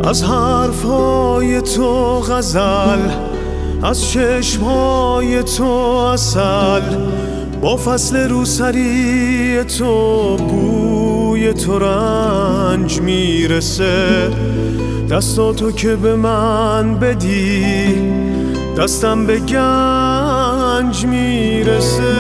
از حرفهای تو غزل، از چشمهای تو عسل، با فصل روسری تو بوی تو رنج میرسه. دستاتو که به من بدی دستم به گنج میرسه.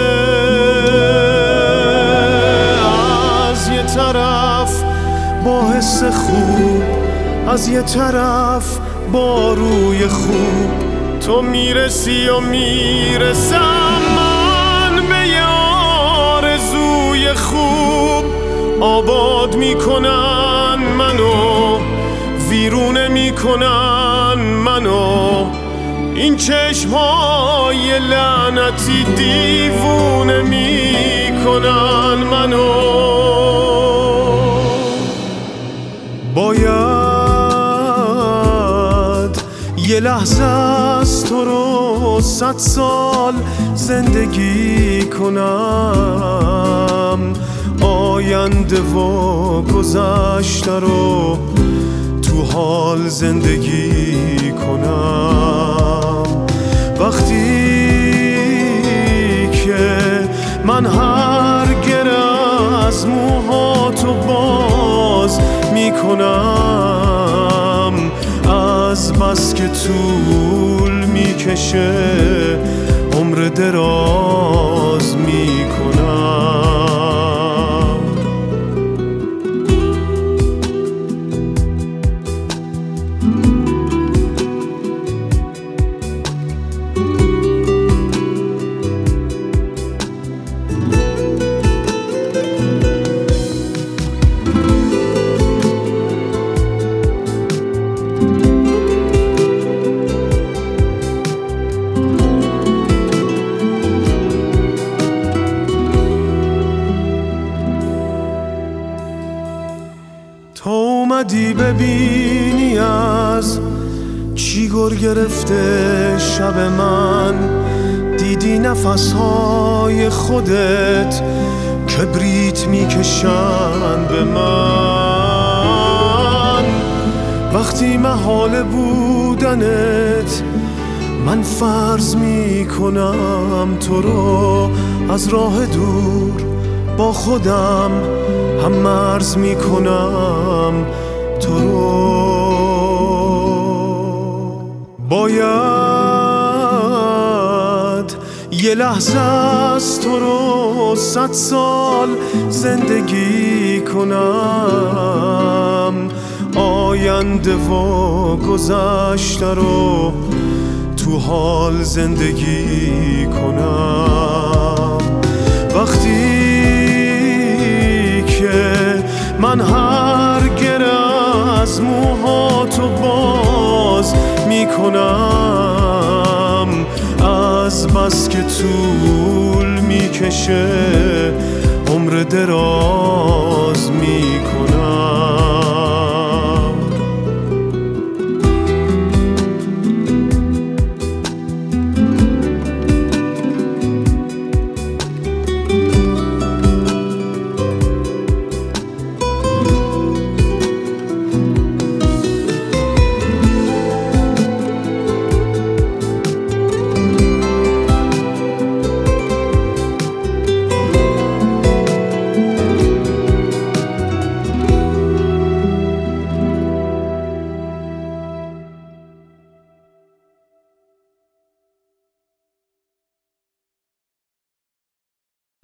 از یه طرف با حس خوب، از یه طرف با روی خوب، تو میرسی و میرسم من به یه آرزوی خوب. آباد میکنن منو، ویرونه میکنن منو، این چشمای لعنتی دیوونه میکنن منو. باید یه لحظه از تو رو 100 سال زندگی کنم، آینده و گذشته رو تو حال زندگی کنم. وقتی که من هر گره از موهاتو باز میکنم، از بس که طول میکشه عمر دراز میکنم. تو اومدی ببینی از چی گر گرفته شب من، دیدی نفسهای خودت کبریت میکشن به من. وقتی محال بودنت من فرض میکنم تو رو از راه دور با خودم هم مرز میکنم تو رو. باید یه لحظه از تو رو 100 سال زندگی کنم، آینده و گذشته رو تو حال زندگی کنم. وقتی من هر گره از موهاتو باز میکنم، از بس که طول میکشه عمر دراز میکنم.